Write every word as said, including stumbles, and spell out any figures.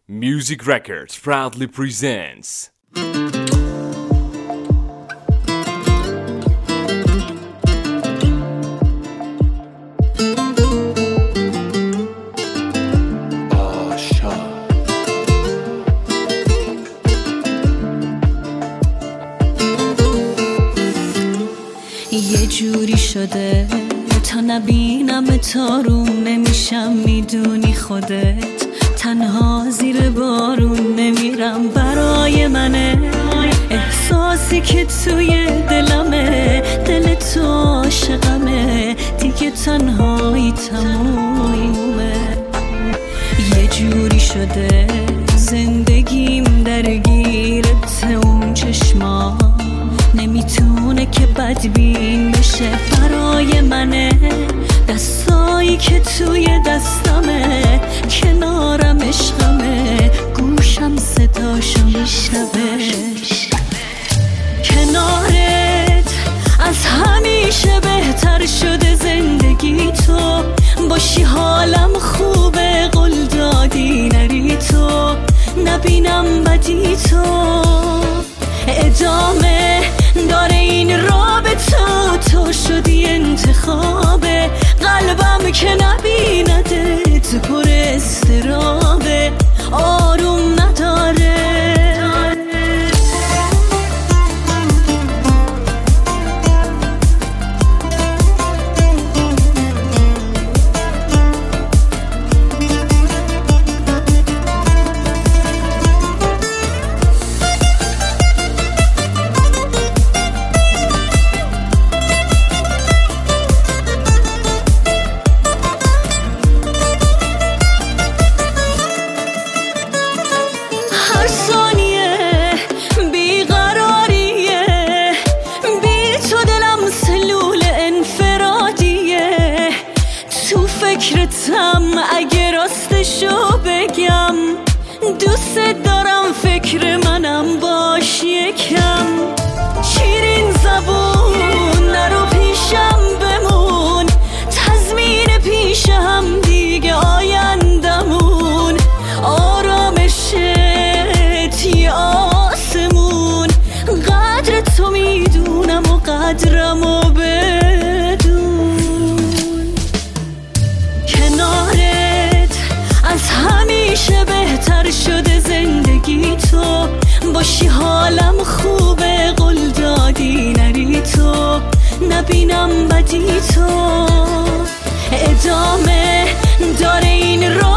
Music Records proudly presents یه جوری شده تا نبینم تا روم نمیشم، میدونی خودت تنها زیر بارون نمیرم. برای منه احساسی که توی دلمه، دل تو عاشقمه، دیگه تنهایی تمومه. یه جوری شده زندگیم درگیرت، اون چشما نمیتونه که بدبین بشه. برای منه دستایی که توی دستمه، کنارم عشقمه، گوشم صداشو میشنوه. کنارت از همیشه بهتر شده زندگی، تو باشی حالم خوبه، قول دادی نری تو، نبینم بدی تو. ادامه داره این رابطه، تو شدی انتخابه، قلبم که نبیندت پر استرابه، آروم نداره. فکرتم اگه راستشو بگم، دوست دارم، فکر منم باش یکم. شیرین زبون نرو پیشم بمون، تضمین پیش هم دیگه آیندمون، آرامشت یه آسمون. قدر تو میدونم و قدرمو همیشه بهتر شده زندگی، تو باشی حالم خوبه، قول دادی نری تو، نبینم بدی تو. ادامه داره این رو